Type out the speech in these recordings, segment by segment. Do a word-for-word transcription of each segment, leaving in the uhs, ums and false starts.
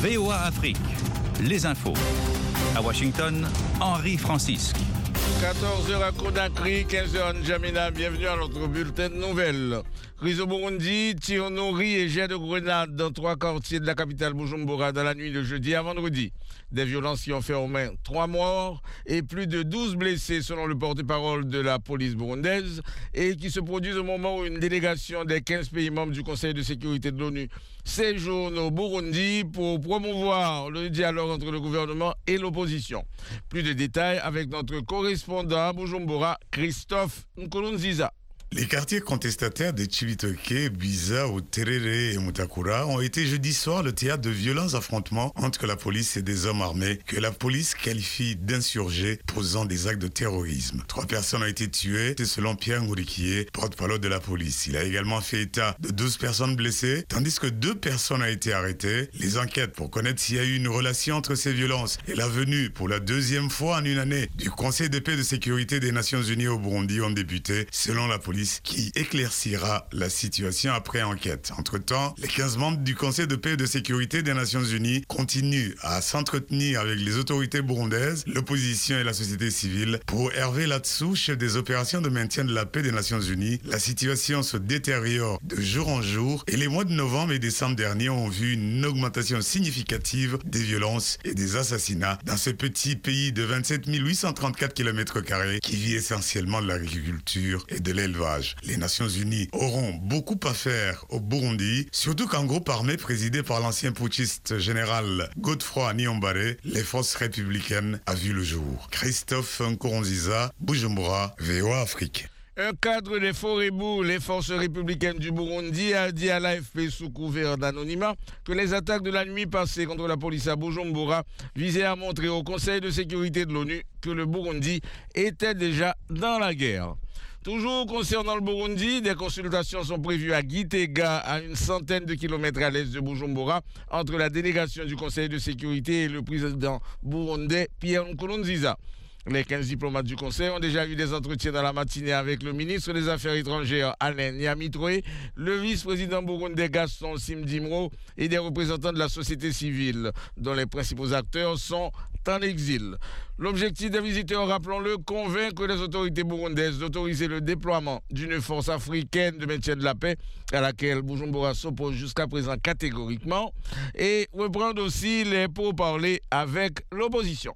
V O A Afrique, les infos. À Washington, Henri Francisque. quatorze heures à Conakry, quinze heures à N'Djamena. Bienvenue à notre bulletin de nouvelles. Crise au Burundi, tirs nourris et jets de grenades dans trois quartiers de la capitale Bujumbura dans la nuit de jeudi à vendredi. Des violences qui ont fait au moins trois morts et plus de douze blessés selon le porte-parole de la police burundaise et qui se produisent au moment où une délégation des quinze pays membres du Conseil de sécurité de l'ONU séjourne au Burundi pour promouvoir le dialogue entre le gouvernement et l'opposition. Plus de détails avec notre correspondant à Bujumbura, Christophe Nkurunziza. Les quartiers contestataires de Chibitoke, Biza, Terere et Mutakura ont été jeudi soir le théâtre de violents affrontements entre la police et des hommes armés que la police qualifie d'insurgés posant des actes de terrorisme. Trois personnes ont été tuées, c'est selon Pierre Ngourikié, porte-parole de la police. Il a également fait état de douze personnes blessées, tandis que deux personnes ont été arrêtées. Les enquêtes pour connaître s'il y a eu une relation entre ces violences et la venue pour la deuxième fois en une année du Conseil de paix et de sécurité des Nations Unies au Burundi ont débuté, selon la police, qui éclaircira la situation après enquête. Entre-temps, les quinze membres du Conseil de paix et de sécurité des Nations Unies continuent à s'entretenir avec les autorités burundaises, l'opposition et la société civile. Pour Hervé Latsou, chef des opérations de maintien de la paix des Nations Unies, la situation se détériore de jour en jour et les mois de novembre et décembre derniers ont vu une augmentation significative des violences et des assassinats dans ce petit pays de vingt-sept mille huit cent trente-quatre kilomètres carrés qui vit essentiellement de l'agriculture et de l'élevage. Les Nations Unies auront beaucoup à faire au Burundi, surtout qu'un groupe armé présidé par l'ancien putschiste général Godefroy Niyombare, les forces républicaines, a vu le jour. Christophe Nkurunziza, Bujumbura, V O A Afrique. Un cadre des Forebu, les forces républicaines du Burundi, a dit à l'A F P sous couvert d'anonymat que les attaques de la nuit passée contre la police à Bujumbura visaient à montrer au Conseil de sécurité de l'ONU que le Burundi était déjà dans la guerre. Toujours concernant le Burundi, des consultations sont prévues à Gitega, à une centaine de kilomètres à l'est de Bujumbura, entre la délégation du Conseil de sécurité et le président burundais Pierre Nkurunziza. Les quinze diplomates du Conseil ont déjà eu des entretiens dans la matinée avec le ministre des Affaires étrangères Alain Nyamitwe, le vice-président burundais Gaston Simdimro et des représentants de la société civile, dont les principaux acteurs sont en exil. L'objectif des visiteurs, rappelons-le, convaincre les autorités burundaises d'autoriser le déploiement d'une force africaine de maintien de la paix à laquelle Bujumbura s'oppose jusqu'à présent catégoriquement et reprendre aussi les pourparlers avec l'opposition.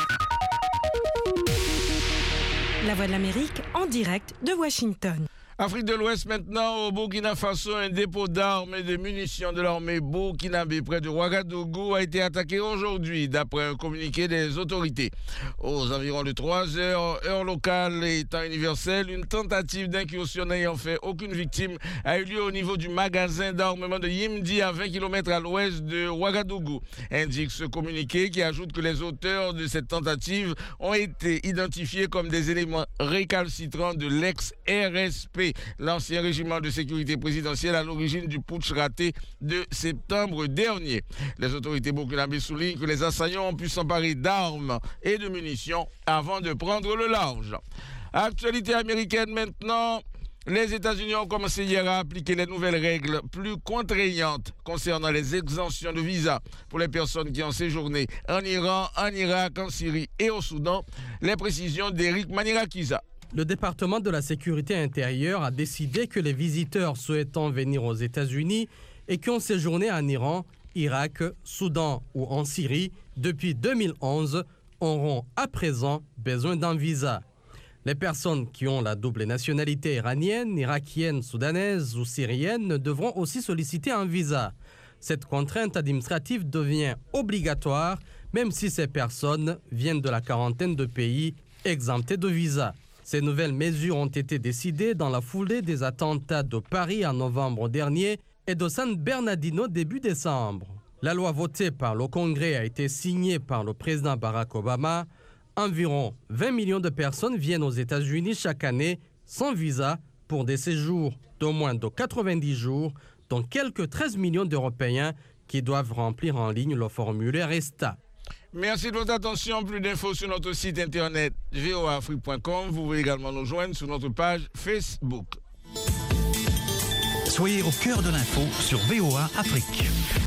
La Voix de l'Amérique en direct de Washington. Afrique de l'Ouest maintenant, au Burkina Faso, un dépôt d'armes et de munitions de l'armée burkinabé près de Ouagadougou a été attaqué aujourd'hui, d'après un communiqué des autorités. Aux environs de trois heures, heure locale et temps universel, une tentative d'incursion n'ayant fait aucune victime a eu lieu au niveau du magasin d'armement de Yimdi à vingt kilomètres à l'ouest de Ouagadougou, indique ce communiqué qui ajoute que les auteurs de cette tentative ont été identifiés comme des éléments récalcitrants de l'ex-R S P, l'ancien régiment de sécurité présidentielle à l'origine du putsch raté de septembre dernier. Les autorités burkinabées soulignent que les assaillants ont pu s'emparer d'armes et de munitions avant de prendre le large. Actualité américaine maintenant. Les États-Unis ont commencé hier à appliquer les nouvelles règles plus contraignantes concernant les exemptions de visa pour les personnes qui ont séjourné en Iran, en Irak, en Syrie et au Soudan. Les précisions d'Éric Manirakiza. Le département de la sécurité intérieure a décidé que les visiteurs souhaitant venir aux États-Unis et qui ont séjourné en Iran, Irak, Soudan ou en Syrie depuis deux mille onze auront à présent besoin d'un visa. Les personnes qui ont la double nationalité iranienne, irakienne, soudanaise ou syrienne devront aussi solliciter un visa. Cette contrainte administrative devient obligatoire même si ces personnes viennent de la quarantaine de pays exemptés de visa. Ces nouvelles mesures ont été décidées dans la foulée des attentats de Paris en novembre dernier et de San Bernardino début décembre. La loi votée par le Congrès a été signée par le président Barack Obama. Environ vingt millions de personnes viennent aux États-Unis chaque année sans visa pour des séjours d'au moins de quatre-vingt-dix jours, dont quelques treize millions d'Européens qui doivent remplir en ligne le formulaire ESTA. Merci de votre attention. Plus d'infos sur notre site internet v o a afrique point com. Vous pouvez également nous joindre sur notre page Facebook. Soyez au cœur de l'info sur V O A Afrique.